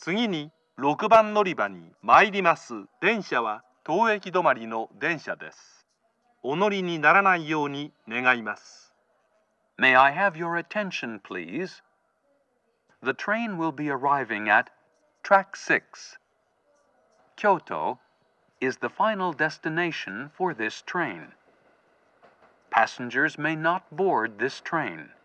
次に6番乗り場に参ります。電車は当駅止まりの電車です。お乗りにならないように願います。 May I have your attention, please? The train will be arriving at Track 6. Kyoto is the final destination for this train. Passengers may not board this train.